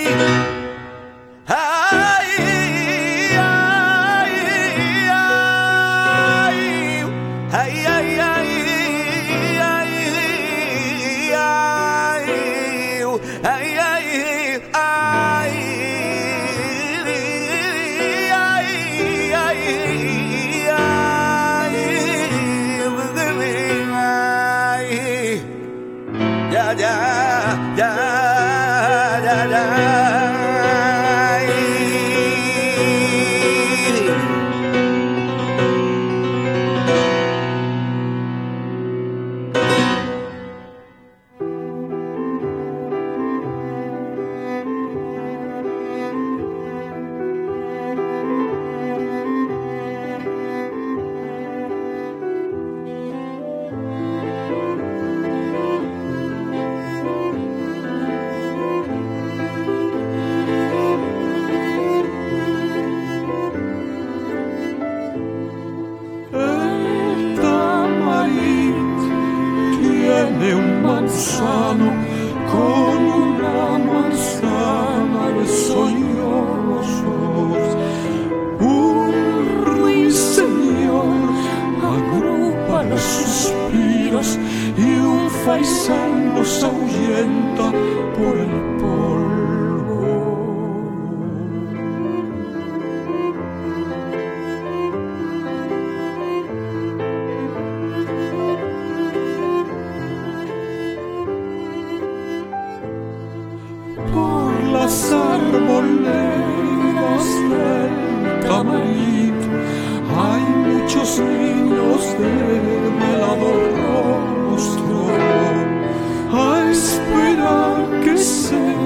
Tiene un manzano, con una manzana le soy yo los ojos. Un ruiseñor agrupa los suspiros y un faisán los ahuyenta por el polvo. Por las arboledas del Tamarit hay muchos niños de velado rostro a esperar que se